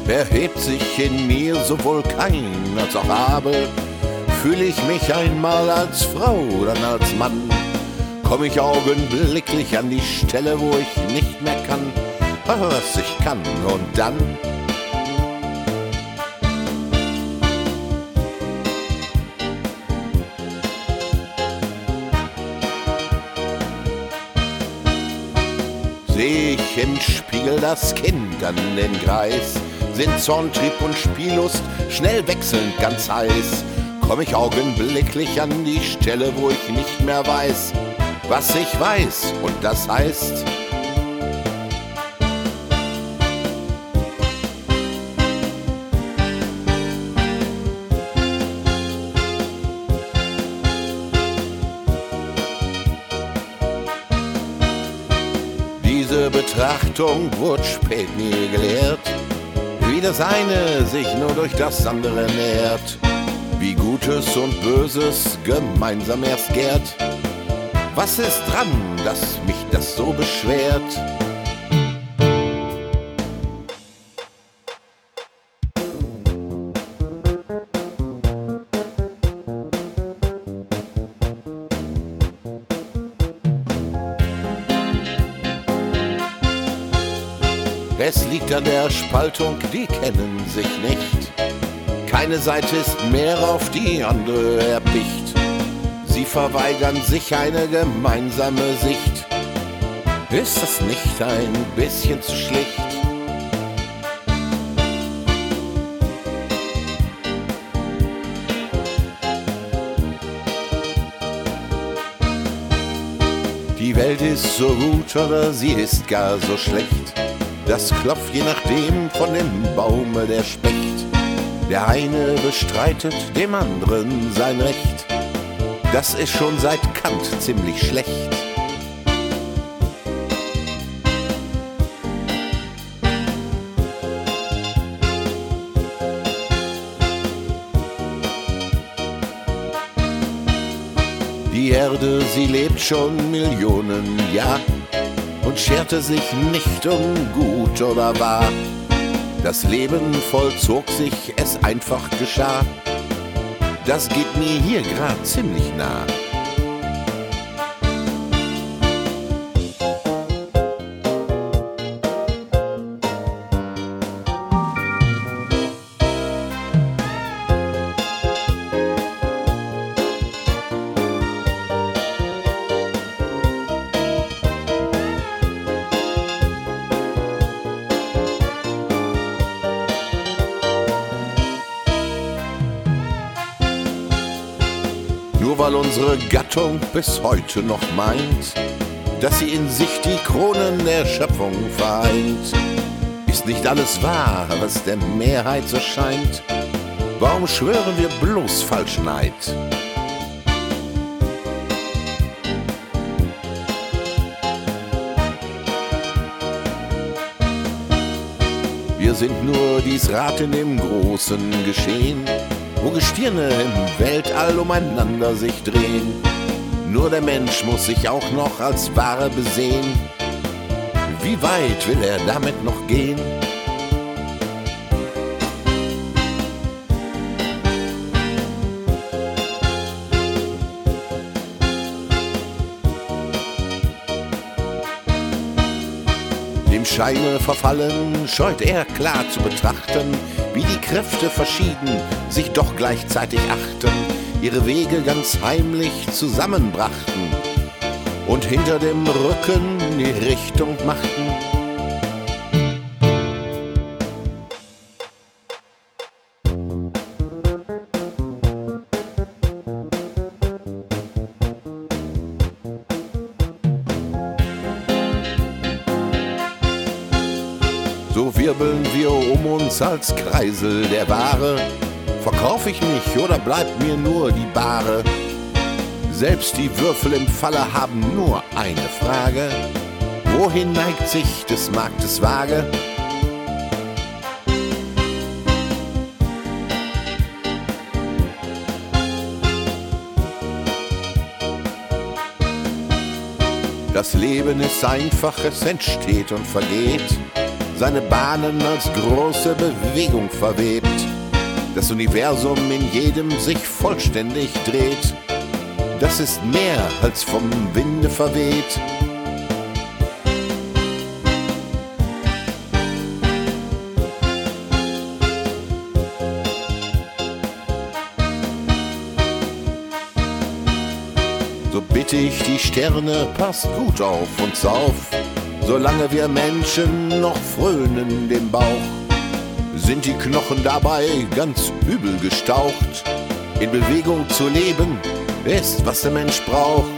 Erhebt sich in mir sowohl Kain als auch Abel. Fühl ich mich einmal als Frau, dann als Mann. Komm ich augenblicklich an die Stelle, wo ich nicht mehr kann, was ich kann, und dann seh ich im Spiegel das Kind an den Greis, sind Zorntrieb und Spiellust schnell wechselnd ganz heiß. Komm ich augenblicklich an die Stelle, wo ich nicht mehr weiß, was ich weiß, und das heißt: Diese Betrachtung wurde spät mir gelehrt, wie das eine sich nur durch das andere nährt, wie Gutes und Böses gemeinsam erst gärt. Was ist dran, dass mich das so beschwert? Es liegt an der Spaltung, die kennen sich nicht. Keine Seite ist mehr auf die andere erpicht. Sie verweigern sich eine gemeinsame Sicht. Ist das nicht ein bisschen zu schlicht? Die Welt ist so gut oder sie ist gar so schlecht. Das klopft je nachdem von dem Baume der Specht. Der eine bestreitet dem anderen sein Recht. Das ist schon seit Kant ziemlich schlecht. Die Erde, sie lebt schon Millionen Jahr und scherte sich nicht um gut oder wahr. Das Leben vollzog sich, es einfach geschah. Das geht mir hier grad ziemlich nah. Nur weil unsere Gattung bis heute noch meint, dass sie in sich die Kronen der Schöpfung vereint, ist nicht alles wahr, was der Mehrheit so scheint. Warum schwören wir bloß Falschneid? Wir sind nur dies Rad in dem großen Geschehen, wo Gestirne im Weltall umeinander sich drehen. Nur der Mensch muss sich auch noch als Ware besehen. Wie weit will er damit noch gehen? Dem Scheine verfallen, scheut er klar zu betrachten, wie die Kräfte verschieden sich doch gleichzeitig achten, ihre Wege ganz heimlich zusammenbrachten und hinter dem Rücken die Richtung machten. So wirbeln wir um uns als Kreisel der Ware. Verkauf ich mich oder bleibt mir nur die Bahre? Selbst die Würfel im Falle haben nur eine Frage: Wohin neigt sich des Marktes Waage? Das Leben ist einfach, es entsteht und vergeht. seine Bahnen als große Bewegung verwebt. Das Universum in jedem sich vollständig dreht. Das ist mehr als vom Winde verweht. So bitte ich die Sterne, passt gut auf uns auf, solange wir Menschen noch frönen dem Bauch. Sind die Knochen dabei ganz übel gestaucht? In Bewegung zu leben ist, was der Mensch braucht.